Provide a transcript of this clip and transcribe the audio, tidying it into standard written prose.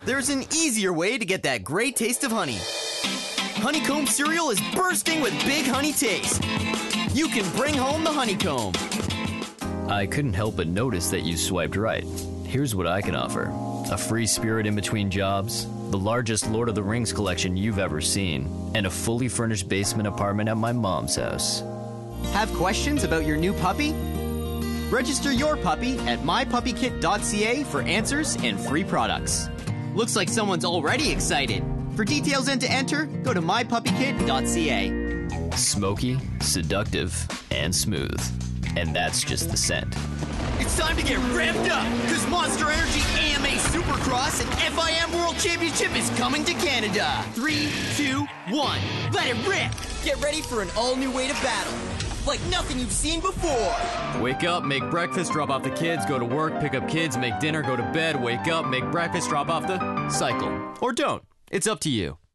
There's an easier way to get that great taste of honey. Honeycomb cereal is bursting with big honey taste. You can bring home the honeycomb. I couldn't help but notice that you swiped right. Here's what I can offer. A free spirit in between jobs, the largest Lord of the Rings collection you've ever seen, and a fully furnished basement apartment at my mom's house. Have questions about your new puppy? Register your puppy at mypuppykit.ca for answers and free products. Looks like someone's already excited. For details and to enter, go to mypuppykit.ca. Smoky, seductive, and smooth. And that's just the scent. It's time to get revved up, because Monster Energy AMA Supercross and FIM World Championship is coming to Canada. 3, 2, 1, let it rip! Get ready for an all-new way to battle, like nothing you've seen before. Wake up, make breakfast, drop off the kids, go to work, pick up kids, make dinner, go to bed, wake up, make breakfast, drop off the cycle. Or don't. It's up to you.